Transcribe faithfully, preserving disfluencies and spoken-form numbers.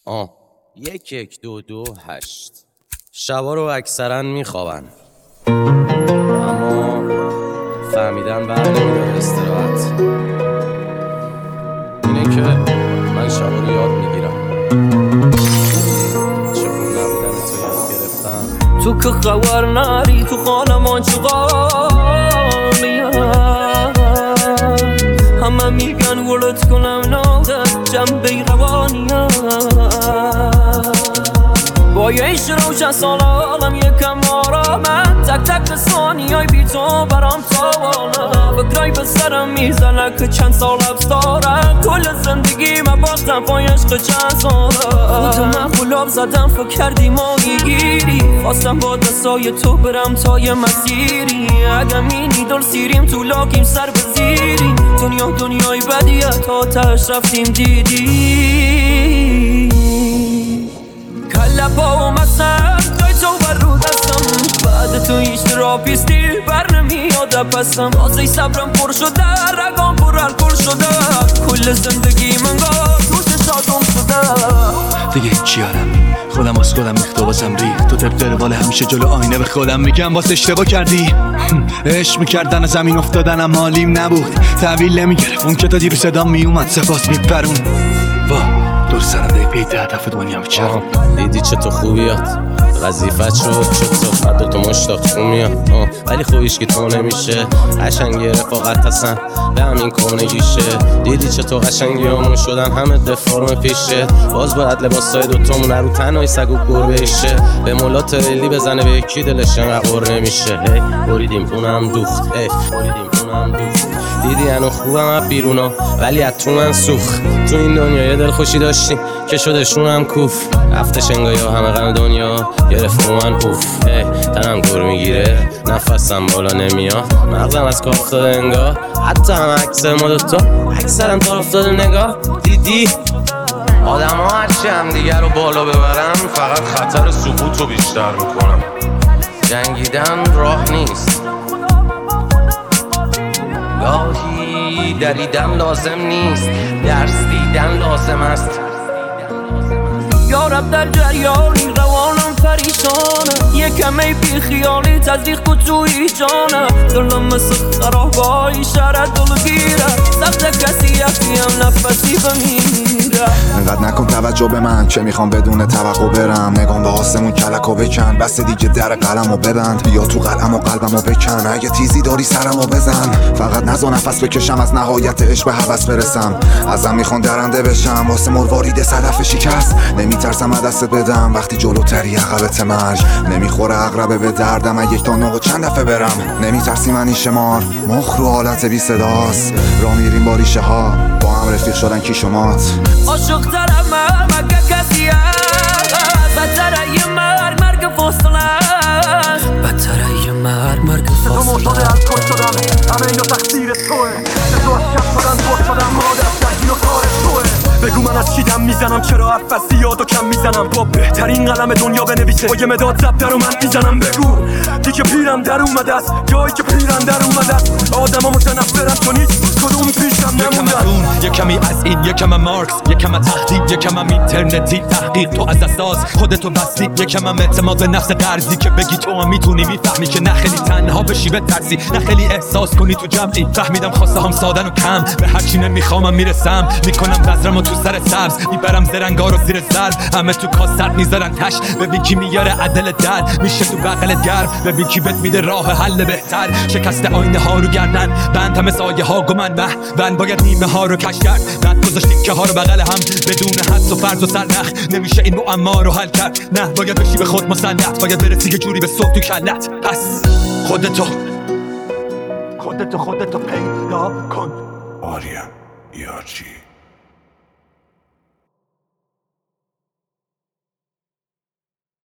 آه یک یک دو دو هشت. شبا رو اکثرا میخوابن اما فهمیدن بر نمیداره استراحت. اینه که من شبا رو یاد میگیرم چون نبودن تو یاد گرفتم. تو که خبر نری تو خانه من چقانیم، همه میگن ولد کنم ناده جنبه روانیم. با یه ایش روشن سال آلم یکم آرامه، تک تک ثانیای بی تو برام تاوانه. فکرای به سرم میزنه که چند سال حبس داره، کل زندگی من باختم پای عشق چند ساله. خودم من خلاب زدم فکر کردی ما میگیری، خواستم با دستای تو برم تا یه مسیری. اگه مینی دل سیریم تو لاکیم سر بزیریم، دنیا دنیای بدیه تا تش رفتیم دیدی. کله با مسن توی تو بر رو دستم، بعد تو هیچ تراپیستی بر نمیاد پسم. واسه صبرم پر شده رگام پر الکل شده، کل زندگی من گاه توش شادم شده. دیگه هیچی یارم خودم از خودم اختباسم ریخت تو طبق روال همیشه جلو آینه به خودم میگم باز اشتباه کردی. عشق میکردن از زمین افتادنم حالیم نبود، تحویل نمیگرفت اون که تا دیرو صدام میومد سپاس میپرون. وا دور سرم دیگه پیت هدف دنیا میچرم. دیدی چه تو خوبیات وظیفت شد چطور بعد تو مشتاق خون میاد، ولی خوبیش که تو نمیشه. قشنگی رفاقت هستن به همین کنگیشه. دیدی چه تو قشنگی همون شدن همه دفارم پیشه. باز باید لباسای دوتامون رو تنهای سگ و گربه ایشه. به مولات ریلی بزنه به یکی دلش انقدر قر نمیشه. هی بریدیم اونم دوخت، هی بریدیم اونم دوخت. دیدی انو خوبم از بیرونا ولی از تو من سوخت. تو این دنیا یه دل خوشی داشتیم که شدشون هم کوف. رفتش انگاه یا همه غم دنیا گرفت من اوف. ای تنم گر میگیره نفسم بالا نمیاد، مغزم از کار افتاده انگار. حتی هم عکس ما دوتا اکثرم تا افتاده نگاه. دیدی آدم ها هرچی هم دیگر رو بالا ببرن فقط خطر سقوط رو بیشتر میکنم. جنگیدن راه نیست، گاهی دریدن لازم نیست، درس دیدن لازم است. یارب در جریانی روانم پریشانه، یکم ای بی خیالی تزریق کن توی جانه. دلم مثل خرابایی شهر دلگیره، سخت کسی یکیم نفسی بمیره. انقدر نکن توجه به من چه میخوام بدون توقع برم. نگام به آسمون کلکو بکن، بس دیگه در قلمو ببند. بیا تو قلم و قلبمو بکن، اگه تیزی داری سرمو بزن. فقط نزا نفس بکشم از نهایت عشق به هوس برسم. ازم میخوان درنده بشم واسه مروارید صدف شکست. نمیترسم از دست بدم وقتی جلوتری عقبت مرج. نمیخوره عقربه به دردم اگه یک تا نه و چند دفعه برم. نمیترسی من این شمار مخ رو حالت بی صداست. را میریم با ریشه ها با هم رفیق شدن کی شمات. عاشق ترم مگه کسی هست، بدتره یه مرگ مرگ فاصله است. بدتره یه مرگ مرگ فاصله است. صدا مرتاده از کش شدن همه اینا تقصیر توه. تو از کف شدن دور شدن مادر شدی و کار توه. بگو من از چی دم میزنم، چرا حرف یاد و کم میزنم. با بهترین قلم دنیا بنویسه با یه مداد زبط رو من میزنم. بگو دیگه پیرم در اومده است، جایی که پیرم در اومده است. آدم ها متنفرم چون هیچ کدوم پیشم نموندن. یکمی از این یکم مارکس، یکم تهدید، یکم اینترنتی تحقیق. تو از اساس خودتو بستی، یکم اعتماد به نفس قرضی که بگی تو هم میتونی. میفهمی که نه خیلی تنها بشی به ترسی، نه خیلی احساس کنی تو جمعی. فهمیدم خواسته هم سادن و کم، به هر چی نمیخوامم میرسم. میکنم بذرمو تو سر سبز، میبرم زرنگا رو زیر ضرب. همه تو کاسر میذارن تش، ببین کی میاره عدل در میشه تو بغل گرم. ببین کی بهت میده راه حل بهتر. شکست آینه ها رو گردن بند همه سایه ها گمن به بند باید نیمه ها رو کش کرد. رد گذاشتیم که ها رو بغل هم بدون حدس و فرض و سرنخ. نمیشه این معما رو حل کرد، نه باید بشی به خود مسلط. باید برسی یه جوری به صبح تو کلت. پس خودتو خودتو خودتو پیدا کن. آریم یارچی